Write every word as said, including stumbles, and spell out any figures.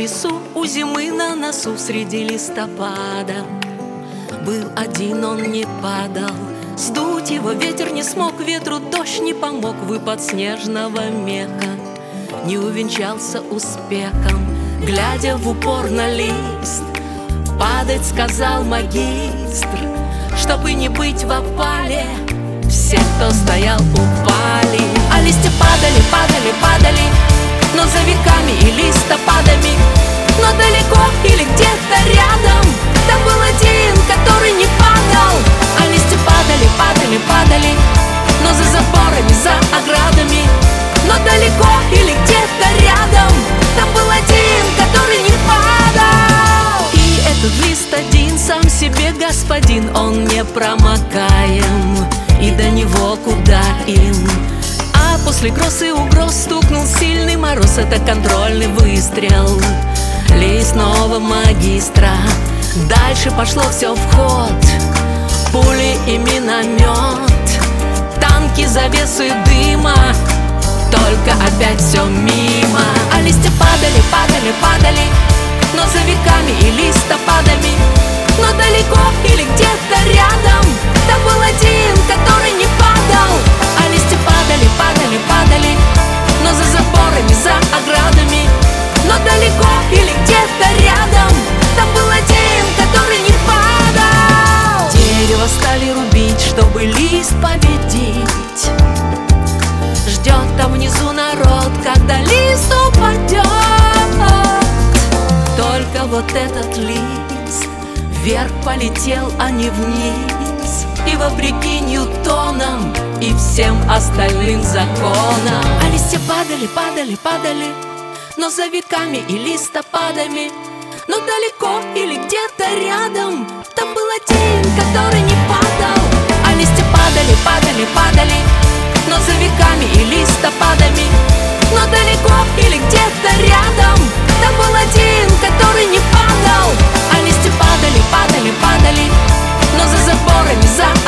лесу, у зимы на носу, среди листопада. Был один, он не падал, сдуть его ветер не смог, ветру дождь не помог, выпад снежного меха не увенчался успехом. Глядя в упор на лист, падать сказал магистр, чтобы не быть в опале. Все, кто стоял, упали, а листья падали, падали, падали, но за веками и листопадами. Но далеко или где-то рядом там был один, который не падал. А листья падали, падали, падали, но за заборами, за оградами. Но далеко или где-то рядом там был один, который не падал. И этот лист один сам себе господин, он не промокаем, и до него куда им. А после гроз и угроз стукнул сильный мороз, это контрольный выстрел лесного магистра. Дальше пошло все в ход, пули и миномет, танки, завесы дыма, только опять все мимо. А листья падали, падали, падали, но за веками и листопадами. Но далеко или где-то рядом там был один, который не падал. А листья падали, падали, падали, но за заборами, за оградами. Но далеко или где-то рядом там был один, который не падал. Дерево стали рубить, чтобы лист победить. Ждет там внизу народ, когда лист упадет. Только вот этот лист вверх полетел, а не вниз. И вопреки Ньютонам и всем остальным законам. А листья падали, падали, падали, но за веками и листопадами. Но далеко или где-то рядом там был один, который не падал. А листья падали, падали, падали, но за веками и листопадами. Но далеко или где-то рядом там был один, который не падал. А листья падали, падали, падали, но за заборами, за